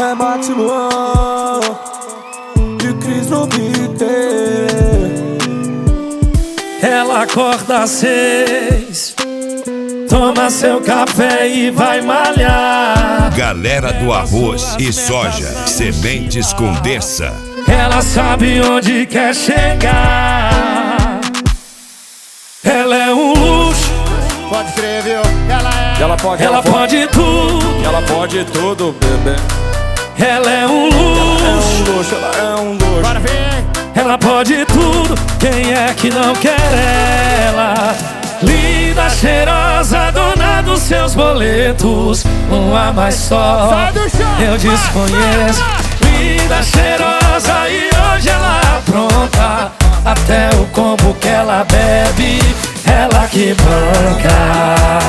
É Max Luan de Cris no beat. Ela acorda às 6, toma seu café e vai malhar. Galera do arroz e soja, sementes Condessa. Ela sabe onde quer chegar. Ela é um luxo. Pode escrever, Ela pode tudo. Ela pode tudo, bebê. Ela é um luxo. Ela é um luxo. Bora, vem! Ela pode tudo. Quem é que não quer ela? Linda, cheirosa, dona dos seus boletos. Uma mais só, Sai do chão! eu desconheço. Linda, cheirosa e hoje ela apronta até o combo que ela bebe, ela que banca.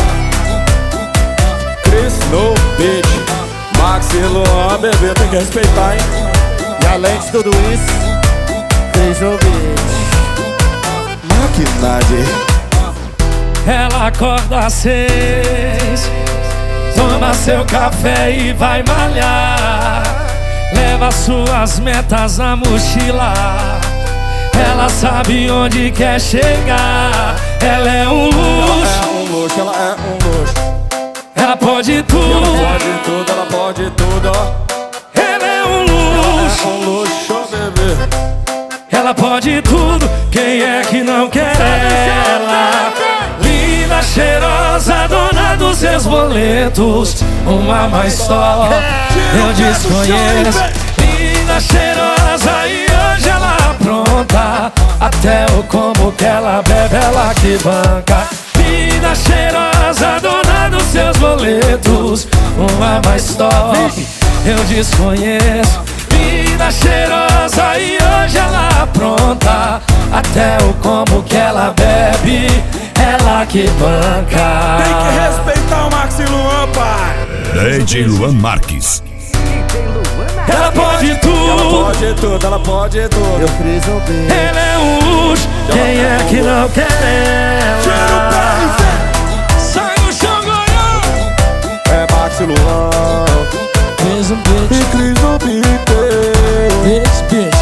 Cris no beat. Max e Luan, bebê, tem que respeitar, hein? E além de tudo isso, fez o beat. Maquinagem. Ela acorda às 6, toma seu café e vai malhar. Leva suas metas na mochila. Ela sabe onde quer chegar. Ela é um luxo. Ela é um luxo. Ela pode tudo. Ela pode tudo. Ela é um É luxo. um luxo, bebê. Ela pode tudo. Quem é que não quer ela? Linda, cheirosa, dona dos seus boletos. Uma mais só, eu desconheço. Linda, cheirosa e hoje ela apronta até o combo que ela bebe, ela que banca. Linda, cheirosa, dona dos seus boletos. Uma mais top, eu desconheço. Linda, cheirosa e hoje ela apronta até o combo que ela bebe, ela que banca. Tem que respeitar o Max e Luan, pai. DJ Luan Marques. Ela pode tudo. Ela pode tudo. Eu fiz o beat. Ela é um luxo. Quem é que não quer ela? Sai do chão, ganhou. É Max e Luan Fez um beat. e Cris no beat. This beat.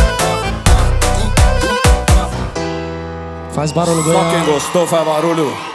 Faz barulho, Só quem gostou faz barulho.